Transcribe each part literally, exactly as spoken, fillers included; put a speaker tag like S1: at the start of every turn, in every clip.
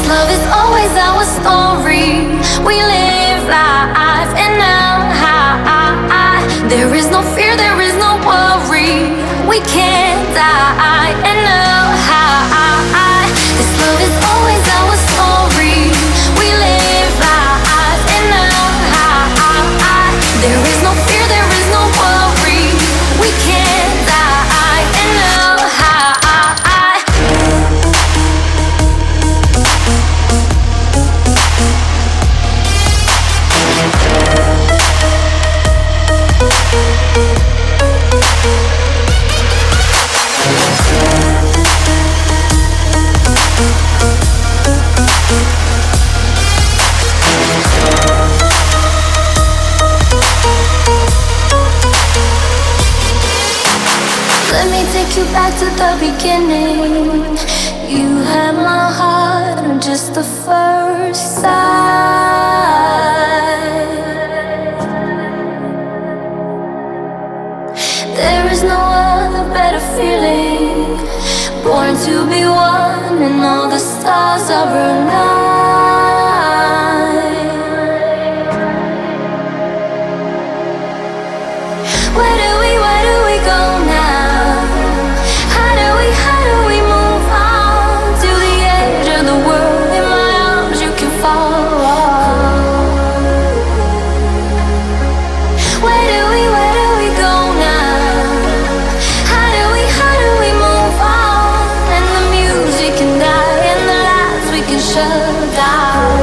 S1: love is always our story. We live life and now high. There is no fear, there is no worry. We can't die and now high. This love is always our story. We live life and now high. There is no fear, there is no worry. We can't die and now high. Let me take you back to the beginning. You had my heart on just the first sight. There is no other better feeling. Born to be one and all the stars are aligned. Where do we, where do we go now? How do we, how do we move on to the edge of the world? In my arms you can fall. Where do we, where do we go now? How do we, how do we move on? And the music can die and the lights we can shut down.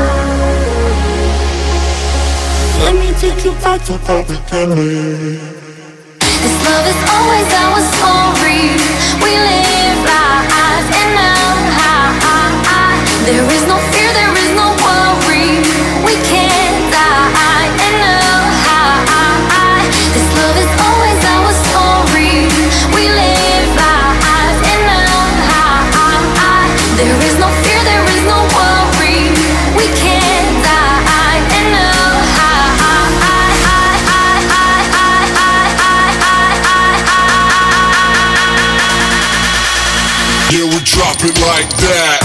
S2: Let me take you back to the beginning.
S1: This love is always our story. We live life and now high. There is no fear, there is no worry. We can't die and now high. This love is always our story. We live life and now high. There is no fear, there is no worry. We can't die and now
S2: Yeah, we drop it like that.